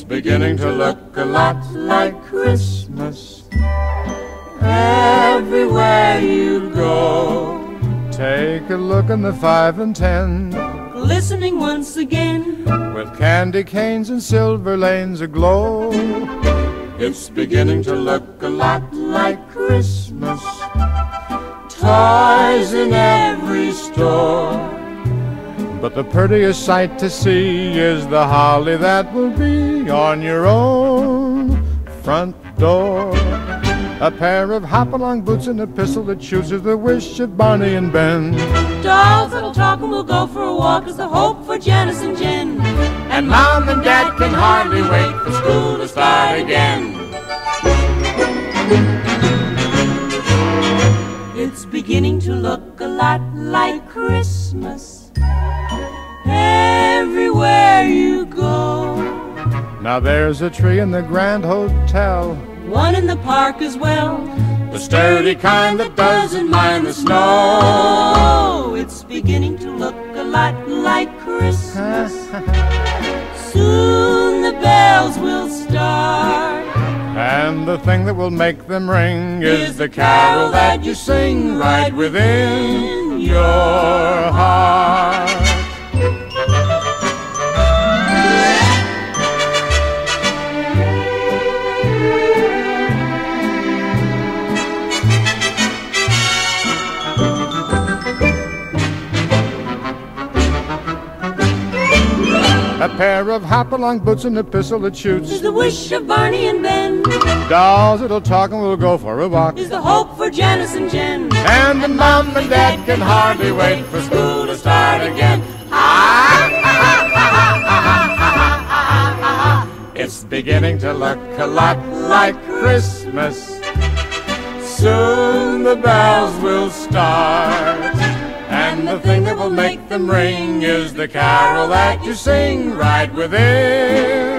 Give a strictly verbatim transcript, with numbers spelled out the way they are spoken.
It's beginning to look a lot like Christmas everywhere you go. Take a look in the five and ten, glistening once again, with candy canes and silver lanes aglow. It's beginning to look a lot like Christmas, toys in every store. But the prettiest sight to see is the holly that will be on your own front door. A pair of hop-along boots and a pistol that chooses the wish of Barney and Ben. Dolls that'll talk and we'll go for a walk is the hope for Janice and Jen. And Mom and Dad can hardly wait for school to start again. It's beginning to look a lot like Christmas everywhere you go. Now there's a tree in the Grand Hotel, one in the park as well, the sturdy kind that doesn't mind the snow. It's beginning to look a lot like Christmas. Soon the bells will start, and the thing that will make them ring is the carol that you sing right within your heart. A pair of hop-along boots and a pistol that shoots is the wish of Barney and Ben. Dolls that'll talk and we'll go for a walk is the hope for Janice and Jen. And the Mom and Dad can hardly wait for school to start again. It's beginning to look a lot like Christmas. Soon the bells will start, and the thing that will make them ring is the carol that you sing right within